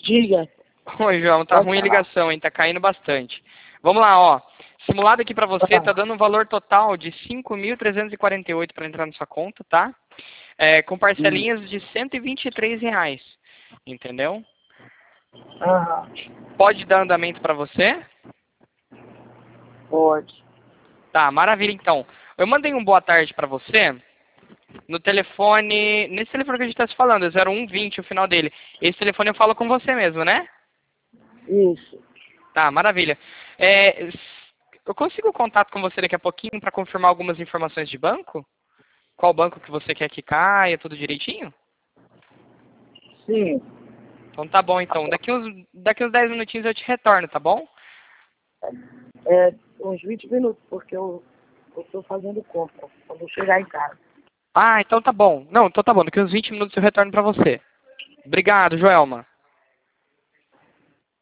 Diga. Oi, João, tá Pode ruim a falar. ligação, hein? Tá caindo bastante. Vamos lá, ó. Simulado aqui pra você, tá dando um valor total de 5.348 para entrar na sua conta, tá? Com parcelinhas de R$ 123. Entendeu? Aham. Pode dar andamento pra você? Pode. Tá, maravilha então. Eu mandei um boa tarde pra você no telefone, nesse telefone que a gente tá se falando, é 0120 o final dele. Esse telefone eu falo com você mesmo, né? Isso. Tá, maravilha. Eu consigo contato com você daqui a pouquinho para confirmar algumas informações de banco? Qual banco que você quer que caia, tudo direitinho? Sim. Então tá bom, então. Daqui uns 10 minutinhos eu te retorno, tá bom? Uns 20 minutos, porque eu estou fazendo compra. Quando eu chegar em casa. Ah, então tá bom. Não, então tá bom. Daqui uns 20 minutos eu retorno para você. Obrigado, Joelma.